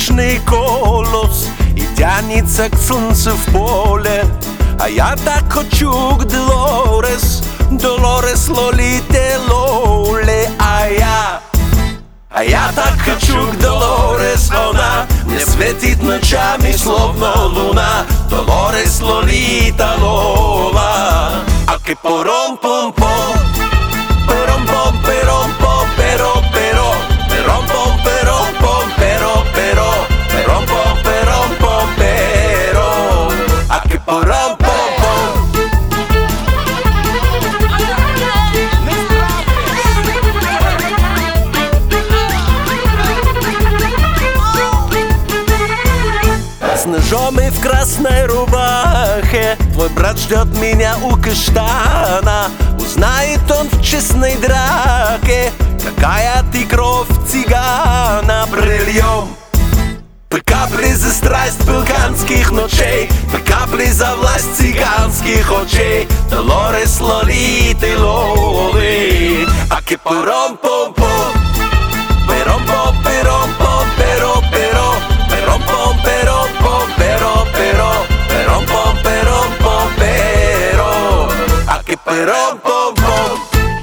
вечный колос и тянется к солнцу в поле. А я так хочу к Долорес, Долорес Лолите Лоле. А я так хочу к Долорес, она мне светит ночами, словно луна. Долорес Лолита Лола. А que пором пом пом, пером пом пером пом перо перо, пером пом пером пом перо перо, пером пом пером pom pero. A que porом pom pom. С ножом и в красной рубахе твой брат ждет меня у каштана. Узнает он в честной драке, какая ты кровь цыгана. Прольем по капле за страсть балканских ночей, по капле за власть цыганских очей. Долорес Лолиты Лолы. А que пором пом пом, пером пом пером пом перо перо, пером пом пером pom pero pero, perом pom perом pom pero. A que perом pom pom.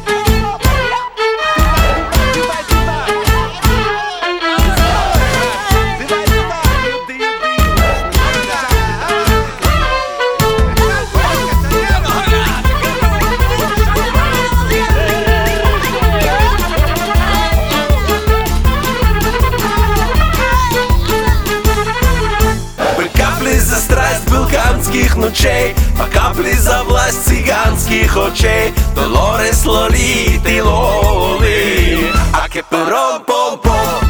За страсть балканских ночей, по капле за власть цыганских очей. Долорес Лолиты Лолы. А que пором пом пом.